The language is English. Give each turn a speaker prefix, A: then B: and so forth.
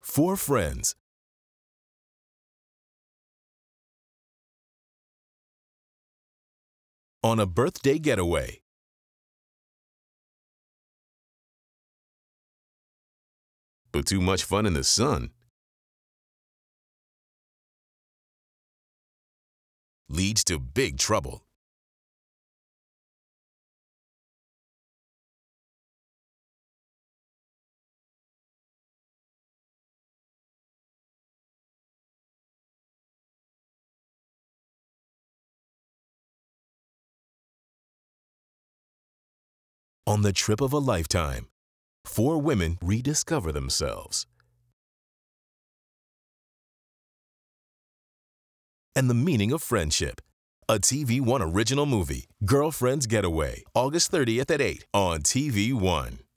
A: Four friends. On a birthday getaway. But too much fun in the sun leads to big trouble. On the trip of a lifetime, four women rediscover themselves. And the meaning of friendship. A TV One original movie, Girlfriend's Getaway, August 30th at 8 on TV One.